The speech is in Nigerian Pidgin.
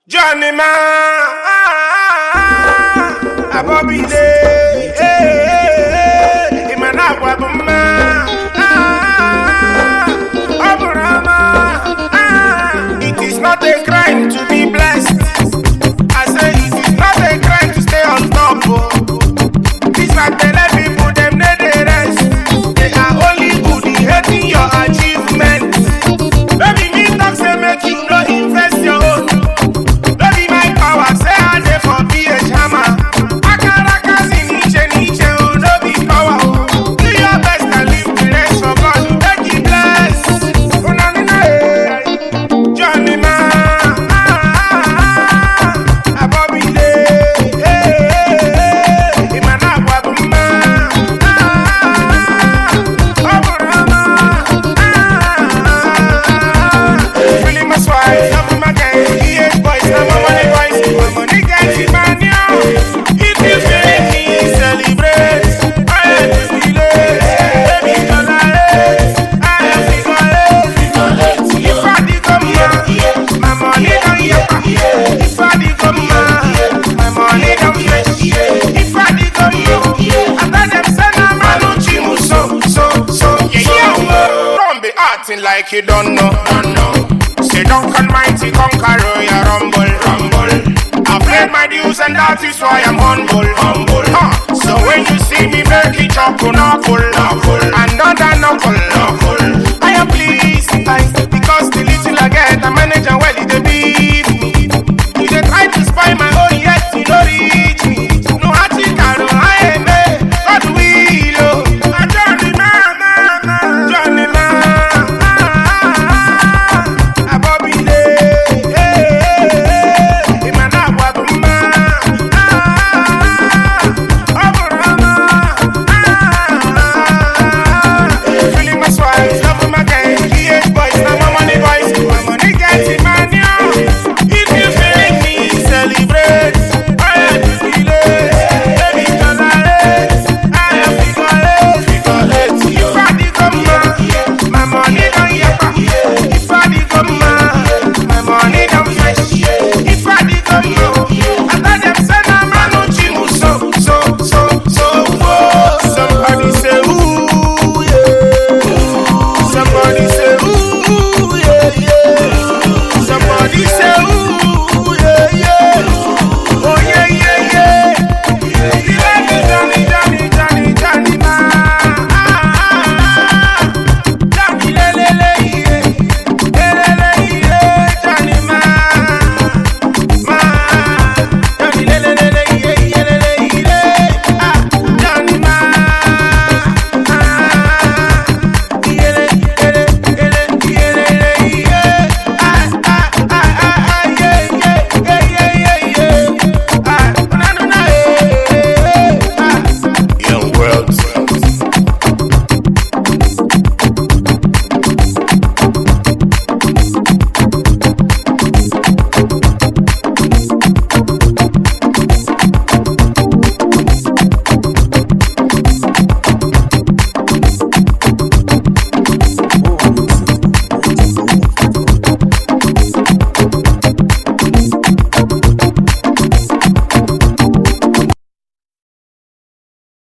Johnny man, Bobby Day, Imanagua Buma, it is not a crime to be blessed. I say it is not a crime to stay on top. These are the people, them need the rest. They are only good in hating your achievements. Baby, me talk say make you no invest your own. Baby, my power say I dey for PH Hammer. Akarakas in niche, oh, no be power. Do your best and leave the rest for God. Make it bless. Oh, no, Johnny man, Bobby Day, Imanagua Buma, feeling my swag, love my gang, PH boys, now my money boys, my money gets in my new. If you feel me, celebrate. I am the village, baby, don't lie. I am the college. If I did come here, my money don't yapa. If I did come here, my money don't fetch. If I did come here, I tell them send a man on chimu so. Yeah. Don't be acting like you don't know. Say don't mighty conquer your rumble. I've paid my dues and that is why I'm humble. So when you see me make it up, knuckle, another knuckle. I am pleased.